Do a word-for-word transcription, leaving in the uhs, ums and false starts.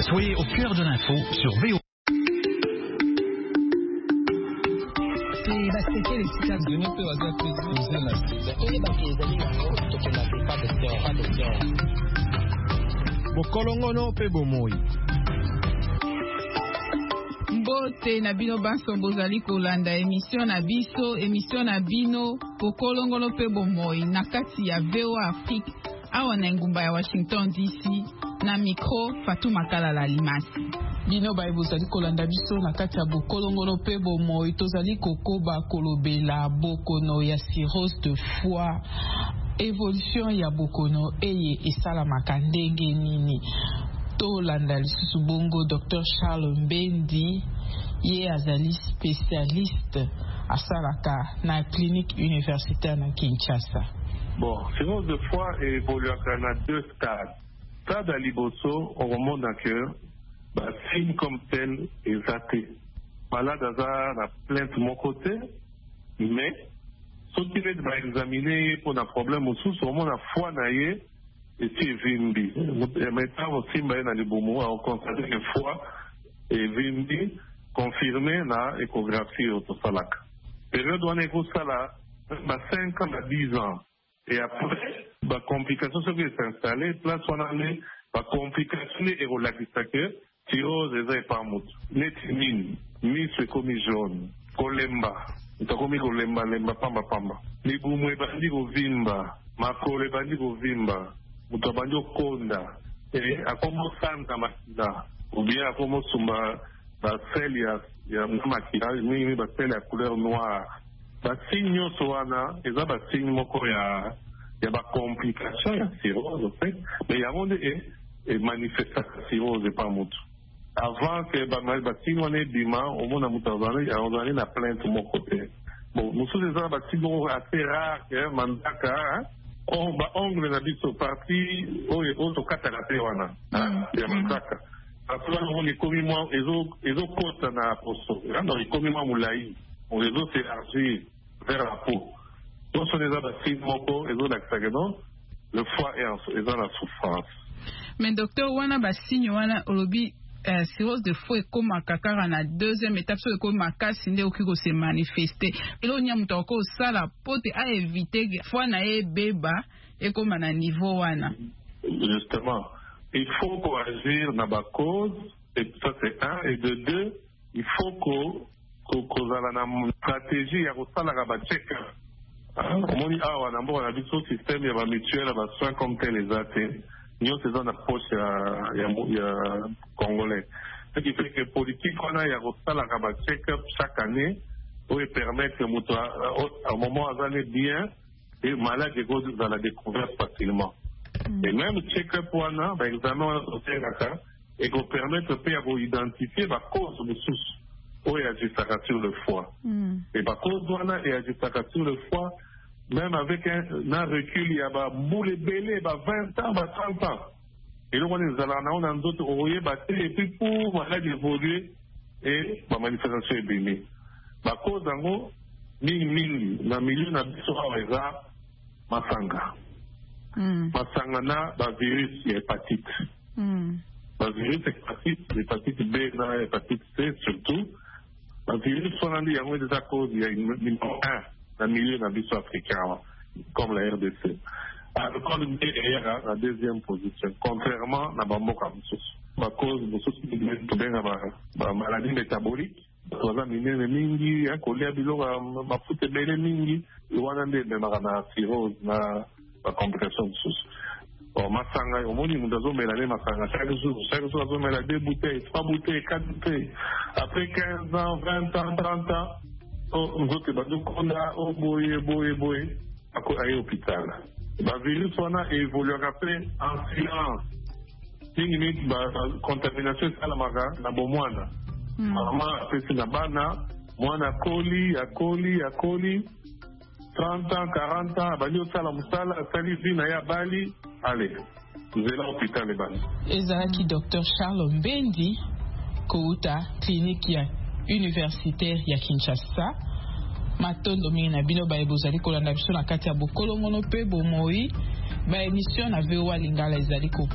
Soyez au cœur de l'info sur V O. Bokolongono pe bomoi. Mbote na bino baso bozali kolanda émission na biso émission na bino Bokolongono pe bomoi na kati ya V O Afrique awa na ngumba ya Washington D C na micro Fatou Makala la Limasi. Bino ba bozali kolanda biso na kati ya Bokolongono pe bomoi tozali kokoba kolobela bokono ya cirrhose de foie. Évolution ya bokono eye esalamaka ndenge nini. To landa lisusu bongo Docteur Charles Mbendi ye azali spécialiste asalaka na clinique universitaire na Kinshasa. Bon, cirrhose de foie évolue à deux stades. Stade à liboso, on remonte dans le cœur, bah, signe comme tel est athée. Malade à la plainte de mon côté, mais ce qui va examiner pour un problème aussi, c'est vraiment la foi naïe et c'est vindi. Maintenant aussi, dans les beaux mots, on constate que foi est vindi confirmé dans l'échographie autosalak. Période où on est ça là, cinq ans à dix ans. Et après, la complication qui est installée, place où on a les complications et relaxation, cirrhose et pas mout. Netimine, mis comme jaune, kolemba. Utakomi kolemba lemba pamba pamba. Libumu ebandi kovimba, makolo ebandi kovimba, mutu abandi okonda. Eh, akomo santa makila, ou bien akomo sumba basel ya ya makila, mingi basel ya couleur noire. Basigne nyonso wana, eza basigne moko ya ya ba complication ya cirrhose en fait, mais yango nde e e manifestaka cirrhose pa mutu. Avant que basigne wana ebima, omona mutu azali na plainte moko te. Bon, nous sommes des bâtiments assez rares, mandaka, on va ongle na biso parti, auto katarate wana, ya mandaka. Après, on est commis moi, et zo kota na poso, on est commis moi moulaï, on les autres s'élargir vers la peau. Donc, ce sont des bâtiments, et zo l'axagano, le foie est dans la souffrance. Mais docteur, wana basigne wana olobi Uh, cirrhose de foie comme kakara na deuxième étape so comme makasi nde okiko se manifester elo nya muto ko sala pote a éviter foie na e beba et comme na niveau wana. Justement, il faut qu'on agir na ba cause et ça c'est un et de deux, il faut qu'on qu'on ala na stratégie ya ko sala ba check-up. Omoni awa na mbo na biso système ya ba mutuelle ba soins comme tel les athées. Nous sommes dans l'approche congolais. Ce qui fait que la politique, on a un check-up chaque année pour permettre que au moment où on est bien, les malades dans la découverte facilement. Et même le check-up, on a un examen et qu'on permet d'identifier la cause de souci où il y a sur le foie. Et la cause on a sur le foie. Même avec un, un recul, il y a des boules belées, vingt ans, trente ans. Et donc, on est allé dans d'autres, on voyait battre, et puis pour maladie évoluer, et la manifestation est bénie. La cause d'en haut, mille, mille, dans le milieu, on a dit sur la masanga. Masanga na, la virus, hépatite. La virus, hépatite, l'hépatite B, l'hépatite C, surtout. La virus, on a dit, il y a des causes, il y a une, un. Dans le milieu d'un biso africain, comme la R D C. Le corps de est à la deuxième position, contrairement à Bamboka Moussous. À cause de ce qui est la maladie métabolique, la mingi, un collier bilo, ma foute belle mingi, le one de la cirrhose, la complication de sous. Bon, ma sanga, au moins, nous avons mélangé ma sanga chaque jour. Chaque jour, nous avons mélangé deux bouteilles, trois bouteilles, quatre bouteilles. Après quinze ans, vingt ans, trente ans, nous autres, nous avons boye, boye, boye, à l'hôpital. Le virus a évolué après en silence. La contamination, c'est la bomouana. Maman, après, c'est la bana, moi, na coli, à coli, à coli, trente ans, quarante ans, bali au salam sala, sali vina ya bali, allez, vous êtes là à l'hôpital, les bali. Ezalaki docteur Charles Mbendi, Kouta, clinique ya universitaire ya Kinshasa. Matondo mingi na bino ba ebozali kolanda biso na kati ya Bokolongono pe bomoi ba émission na V O A Lingala ezali ko